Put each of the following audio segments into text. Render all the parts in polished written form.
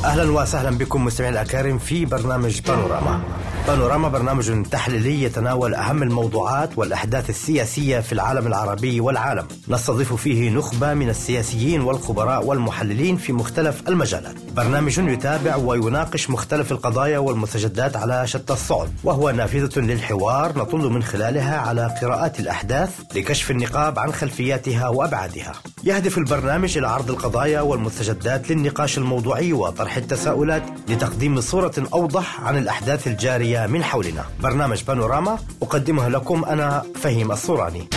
أهلا وسهلا بكم مستمعينا الأكارم في برنامج بانوراما. بانوراما برنامج تحليلي يتناول أهم الموضوعات والأحداث السياسية في العالم العربي والعالم. نستضيف فيه نخبة من السياسيين والخبراء والمحللين في مختلف المجالات. برنامج يتابع ويناقش مختلف القضايا والمستجدات على شتى الصعد، وهو نافذة للحوار نطل من خلالها على قراءات الأحداث لكشف النقاب عن خلفياتها وأبعادها. يهدف البرنامج إلى عرض القضايا والمستجدات للنقاش الموضوعي وطرح التساؤلات لتقديم صورة أوضح عن الأحداث الجارية من حولنا. برنامج بانوراما أقدمه لكم أنا فهيم الصوراني.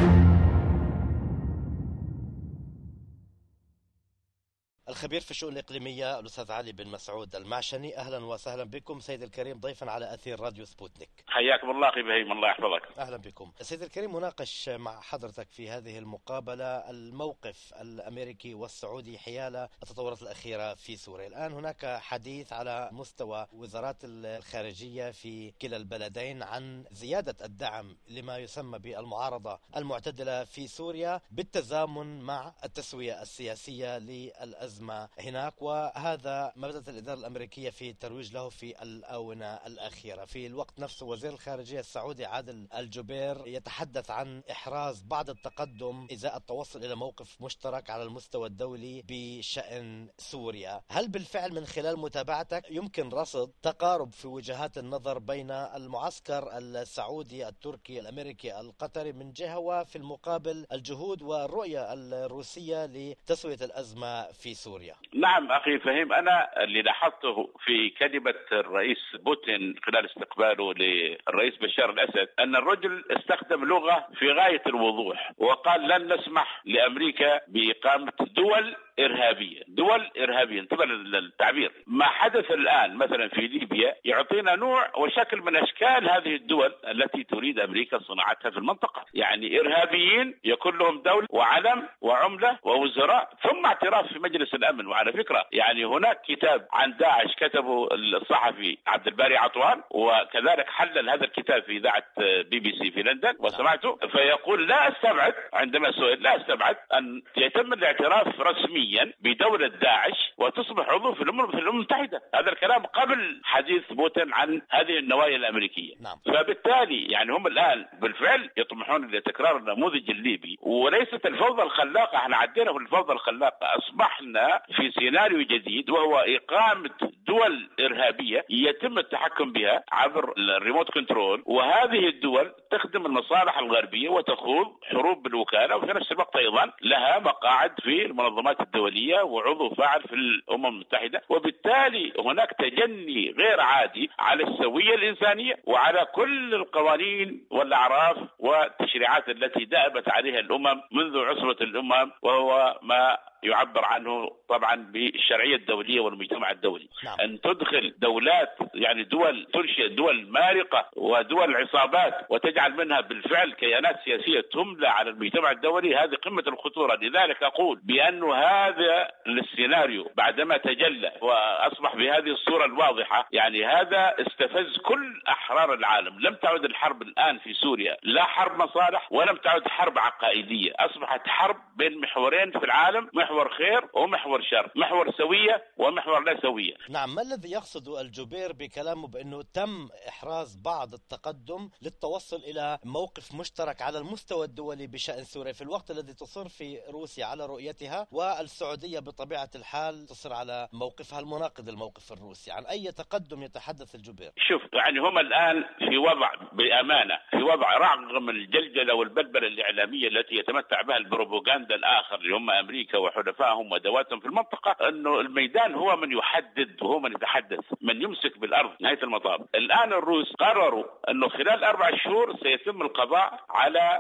الخبير في الشؤون الإقليمية الأستاذ علي بن مسعود المعشني، أهلا وسهلا بكم سيد الكريم ضيفا على أثير راديو سبوتنيك. حياكم الله أخي بهيم، الله يحفظك. أهلا بكم سيد الكريم. مناقش مع حضرتك في هذه المقابلة الموقف الأمريكي والسعودي حيال التطورات الأخيرة في سوريا. الآن هناك حديث على مستوى وزارات الخارجية في كلا البلدين عن زيادة الدعم لما يسمى بالمعارضة المعتدلة في سوريا بالتزامن مع التسوية السياسية للأزمة هناك، وهذا ما بدأت الإدارة الأمريكية في الترويج له في الآونة الأخيرة. في الوقت نفسه وزير الخارجية السعودي عادل الجبير يتحدث عن إحراز بعض التقدم إزاء التوصل إلى موقف مشترك على المستوى الدولي بشأن سوريا. هل بالفعل من خلال متابعتك يمكن رصد تقارب في وجهات النظر بين المعسكر السعودي التركي الأمريكي القطري من جهة، وفي المقابل الجهود والرؤية الروسية لتسوية الأزمة في سوريا؟ نعم أخي فهيم، أنا اللي لاحظته في كلمة الرئيس بوتين خلال استقباله للرئيس بشار الأسد أن الرجل استخدم لغة في غاية الوضوح، وقال لن نسمح لأمريكا بإقامة دول إرهابية. انتبه للتعبير. ما حدث الآن مثلا في ليبيا يعطينا نوع وشكل من أشكال هذه الدول التي تريد أمريكا صناعتها في المنطقة. يعني إرهابيين يكون لهم دولة وعلم وعملة ووزراء ثم اعتراف في مجلس الأمن. وعلى فكرة يعني هناك كتاب عن داعش كتبه الصحفي عبد الباري عطوان، وكذلك حلل هذا الكتاب في إذاعة BBC في لندن وسمعته، فيقول لا أستبعد عندما سئل لا أستبعد أن يتم الاعتراف رسميا بدولة داعش وتصبح عضو في الأمم المتحدة. هذا الكلام قبل حديث بوتين عن هذه النوايا الأمريكية. نعم. فبالتالي يعني هم الآن بالفعل يطمحون لتكرار النموذج الليبي، وليست الفوضى الخلاقة. احنا عدينا في الفوضى الخلاقة، أصبحنا في سيناريو جديد وهو إقامة دول إرهابية يتم التحكم بها عبر الريموت كنترول، وهذه الدول تخدم المصالح الغربية وتخوض حروب بالوكالة، وفي نفس الوقت أيضا لها مقاعد في المنظمات الدولية وعضو فاعل في الأمم المتحدة. وبالتالي هناك تجني غير عادي على السوية الإنسانية وعلى كل القوانين والأعراف والتشريعات التي دأبت عليها الأمم منذ عصبة الأمم، وهو ما يعبر عنه طبعا بالشرعية الدولية والمجتمع الدولي. نعم. أن تدخل دولات يعني دول تنشئ دول مارقة ودول عصابات وتجعل منها بالفعل كيانات سياسية تملى على المجتمع الدولي، هذه قمة الخطورة. لذلك أقول بأن هذا السيناريو بعدما تجلى وأصبح بهذه الصورة الواضحة، يعني هذا استفز كل أحرار العالم. لم تعد الحرب الآن في سوريا لا حرب مصالح ولم تعد حرب عقائدية، أصبحت حرب بين محورين في العالم، محور خير ومحور شر، محور سوية ومحور لا سوية. نعم. ما الذي يقصد الجبير بكلامه بأنه تم إحراز بعض التقدم للتوصل إلى موقف مشترك على المستوى الدولي بشأن سوريا، في الوقت الذي تصر في روسيا على رؤيتها والسعودية بطبيعة الحال تصر على موقفها المناقض للموقف الروسي؟ عن أي تقدم يتحدث الجبير؟ شوف، يعني هم الآن في وضع بأمانة في وضع رغم الجلجلة والبلبلة الإعلامية التي يتمتع بها البروباغندا الآخر اللي هم أمريكا وحلفائهم ودواتهم في المنطقة، أنه الميدان هو من يحدد وهو من يتحدث، من يمسك بالأرض نهاية المطاف. الآن الروس قرروا أنه خلال 4 شهور سيتم القضاء على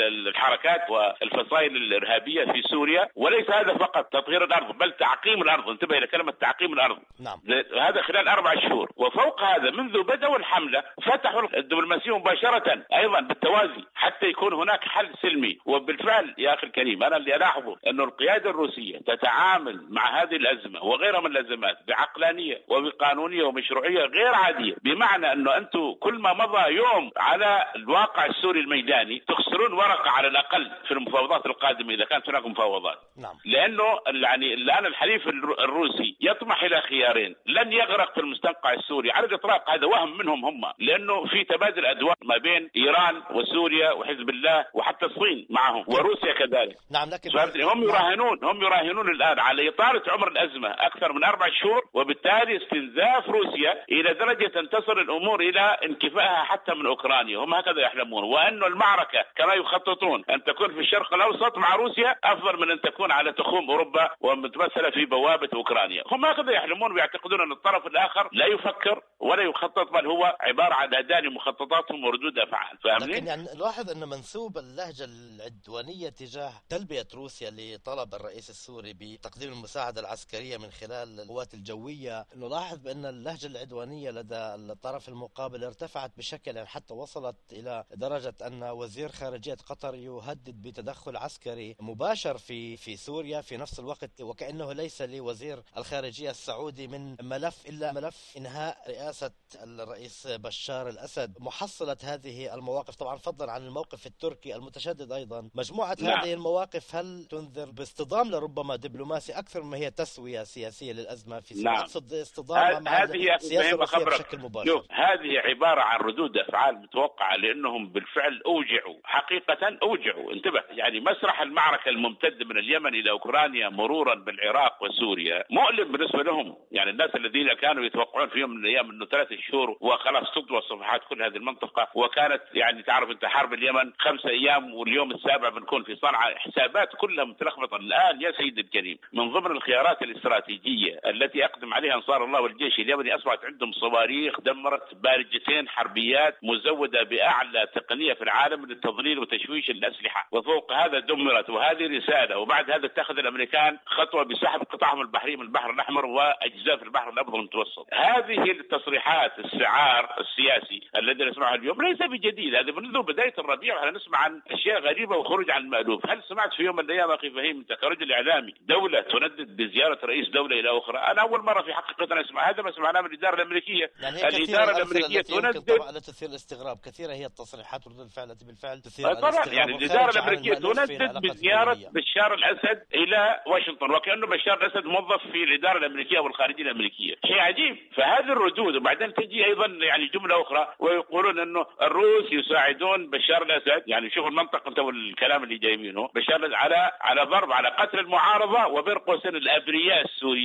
الحركات والفصائل الإرهابية في سوريا، وليس هذا فقط تطهير الأرض بل تعقيم الأرض. انتبه إلى كلمة تعقيم الأرض. نعم. هذا خلال 4 شهور. وفوق هذا منذ بدأوا الحملة فتحوا الدبلوماسية مباشرة أيضا بالتوازي حتى يكون هناك حل سلمي. وبالفعل يا أخي الكريم أنا اللي ألاحظه أنه القيادة الروسية الروسية تتعامل مع هذه الأزمة وغيرها من الأزمات بعقلانية وبقانونية ومشروعية غير عادية، بمعنى أنه أنتم كل ما مضى يوم على الواقع السوري الميداني تخسرون ورقة على الأقل في المفاوضات القادمة إذا كانت هناك مفاوضات. نعم. لأنه يعني الآن الحليف الروسي يطمح إلى خيارين: لن يغرق في المستنقع السوري على الإطلاق، هذا وهم منهم هم، لأنه في تبادل أدوار ما بين إيران وسوريا وحزب الله وحتى الصين معهم وروسيا كذلك. نعم. لكن هم يراهنون الآن على إطالة عمر الأزمة أكثر من 4 شهور، وبالتالي استنزاف روسيا إلى درجة أن تصل الأمور إلى انكفائها حتى من أوكرانيا. هم هكذا يحلمون، وأن المعركة كما يخططون أن تكون في الشرق الأوسط مع روسيا أفضل من أن تكون على تخوم أوروبا ومتمثلة في بوابة أوكرانيا. هم هكذا يحلمون ويعتقدون أن الطرف الآخر لا يفكر ولا يخطط، بل هو عبارة عن أداة مخططاتهم وردود أفعال. لكن يعني نلاحظ أن منسوب اللهجة العدوانية تجاه تلبية روسيا لطلب الرئيس السوري بتقديم المساعدة العسكرية من خلال القوات الجوية، نلاحظ بأن اللهجة العدوانية لدى الطرف المقابل ارتفعت بشكل يعني حتى وصلت إلى درجة أن وزير خارجية قطر يهدد بتدخل عسكري مباشر في سوريا في نفس الوقت، وكأنه ليس لوزير الخارجية السعودي من ملف إلا ملف إنهاء رئاسة الرئيس بشار الأسد. محصلة هذه المواقف طبعا فضلا عن الموقف التركي المتشدد أيضا، مجموعة هذه المواقف هل تنذر باصطدام لربما دبلوماسي أكثر مما هي تسوية سياسية للأزمة في سوريا؟ اصطدام مع السياسة الروسية بشكل مباشر. هذه عبارة عن ردود أفعال متوقعة، لأنهم بالفعل حقيقة أوجعوا. انتبه، يعني مسرح المعركة الممتد من اليمن إلى أوكرانيا مرورا بالعراق وسوريا مؤلم بالنسبة لهم. يعني الناس الذين كانوا يتوقعون في يوم من الأيام أنه 3 شهور وخلاص تطوى صفحات كل هذه المنطقة، وكانت يعني تعرف أنت حرب اليمن 5 أيام واليوم السابع بنكون في صنعاء، حسابات كلها متلخبطة. الآن يا سيد الكريم من ضمن الخيارات الاستراتيجية التي أقدم عليها أنصار الله والجيش اليمني أصبحت عندهم صواريخ دمرت بارجتين حربيات مزودة بأعلى تقنية في العالم للتضليل وتشويش الأسلحة، وفوق هذا دمرت. وهذه رسالة. وبعد هذا اتخذ الأمريكان خطوة بسحب قطعهم البحري من البحر الأحمر وأجزاء في البحر الأبيض المتوسط. هذه التصريحات السعار السياسي الذي نسمعه اليوم ليس بجديد، هذا منذ بداية الربيع وحنا نسمع عن أشياء غريبة وخروج عن المألوف. هل سمعت في يوم من الأيام أخي فهيم أنت كرجل إعلامي دولة تندد بزيارة رئيس دولة إلى أخرى؟ أنا أول مرة في حقيقة أسمع هذا، ما سمعناه من الإدارة الأمريكية. يعني الإدارة الأمريكية تندد لا تثير الاستغراب، كثيرة هي التصريحات وردود الفعل التي بالفعل تثير الاستغراب. يعني الإدارة الأمريكية تندد بزيارة بشار الأسد إلى واشنطن، وكأنه بشار الأسد موظف في الإدارة الأمريكية والخارجية الأمريكية، شيء عجيب. فهذه الردود. وبعدين تجي أيضا يعني جملة أخرى ويقولون أنه الروس يساعدون بشار الأسد. يعني شوفوا المنطق أنت والكلام اللي جايبينه، بشار على ضرب على قتل المعارضة وبين قوسين الأبرياء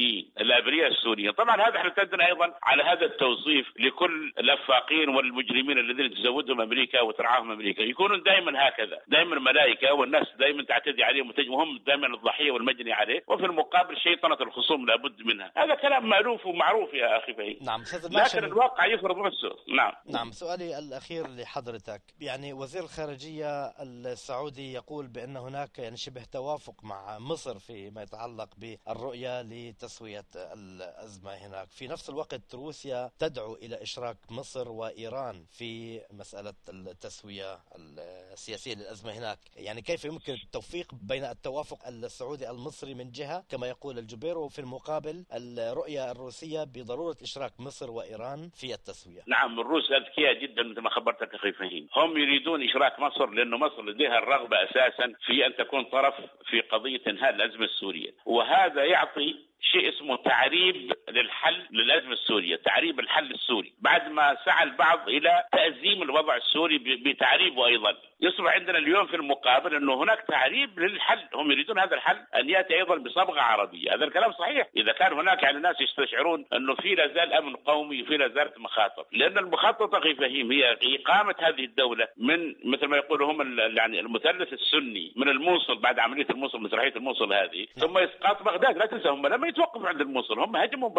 السوريين. طبعا هذا احنا تدنا أيضا على هذا التوصيف لكل الأفاقين والمجرمين الذين تزودهم أمريكا وترعاهم أمريكا، يكونون دائما هكذا، دائما ملائكة والناس دائما تعتدي عليهم وهم دائما الضحية والمجني عليه، وفي المقابل شيطنة الخصوم لابد منها. هذا كلام مألوف ومعروف يا أخي فهيم. نعم. لكن الواقع يفرض نفسه. نعم. سؤالي الأخير لحضرتك، يعني وزير الخارجية السعودي يقول بأن هناك يعني شبه توافق مع مصر فيما يتعلق بالرؤية لتسوية الأزمة هناك، في نفس الوقت روسيا تدعو إلى إشراك مصر وإيران في مسألة التسوية السياسية للأزمة هناك. يعني كيف يمكن التوفيق بين التوافق السعودي المصري من جهة كما يقول الجبير، وفي المقابل الرؤية الروسية بضرورة إشراك مصر وإيران في التسوية؟ نعم، الروس أذكياء جدا مثل ما خبرتك أخي فهيم. هم يريدون إشراك مصر لأن مصر لديها الرغبة أساسا في أن تكون طرف في قضية إنهاء الأزمة السورية، وهذا يعطي شيء اسمه تعريب للحل للأزمة السورية، تعريب الحل السوري، بعد ما سعى البعض إلى تأزيم الوضع السوري بتعريبه أيضا. يصبح عندنا اليوم في المقابل أنه هناك تعريب للحل، هم يريدون هذا الحل أن يأتي أيضا بصبغة عربية. هذا الكلام صحيح إذا كان هناك يعني ناس يستشعرون أنه في لازال أمن قومي وفي لازال مخاطر، لأن المخطط أخي فهيم هي إقامة هذه الدولة من مثل ما يقولوا هم يعني المثلث السني من الموصل بعد عملية الموصل مسرحية الموصل هذه، ثم إسقاط بغداد. لا تنسى هم لما يتوقفوا عند الموصل هم هجموا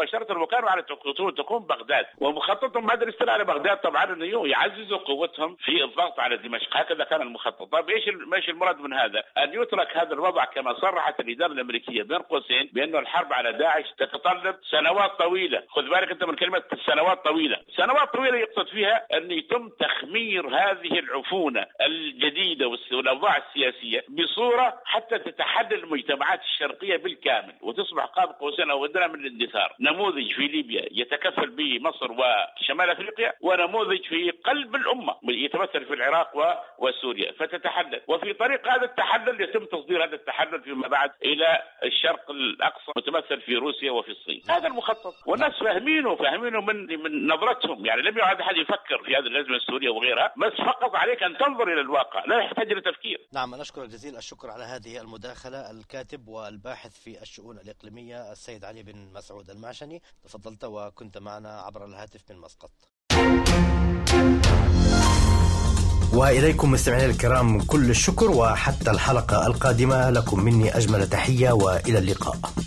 مباشرة، وكانوا على تكون بغداد، ومخططهم هذا الاستيلاء على بغداد طبعا انه يعززوا قوتهم في الضغط على دمشق. هكذا كان المخطط. طيب ايش المراد من هذا؟ ان يترك هذا الوضع كما صرحت الاداره الامريكيه بين قوسين بانه الحرب على داعش تتطلب سنوات طويله. خذ بالك انت من كلمه سنوات طويله. سنوات طويله يقصد فيها ان يتم تخمير هذه العفونه الجديده والاوضاع السياسيه بصوره حتى تتحلل المجتمعات الشرقيه بالكامل وتصبح قاب قوسين او ادنى من الاندثار. نموذج في ليبيا يتكفل به مصر وشمال افريقيا، ونموذج في قلب الامه يتمثل في العراق وسوريا، فتتحلل. وفي طريق هذا التحلل يتم تصدير هذا التحلل فيما بعد الى الشرق الاقصى متمثل في روسيا وفي الصين. هذا المخطط، والناس فاهمينه من نظرتهم. يعني لم يعد احد يفكر في هذه الازمه السوريه وغيرها، بس فقط عليك ان تنظر الى الواقع، لا يحتاج الى تفكير. نعم، أنا أشكرك جزيل الشكر على هذه المداخلة. الكاتب والباحث في الشؤون الإقليمية السيد علي بن مسعود المعشني، تفضلت وكنت معنا عبر الهاتف من مسقط. وإليكم مستمعينا الكرام كل الشكر، وحتى الحلقة القادمة لكم مني أجمل تحية، وإلى اللقاء.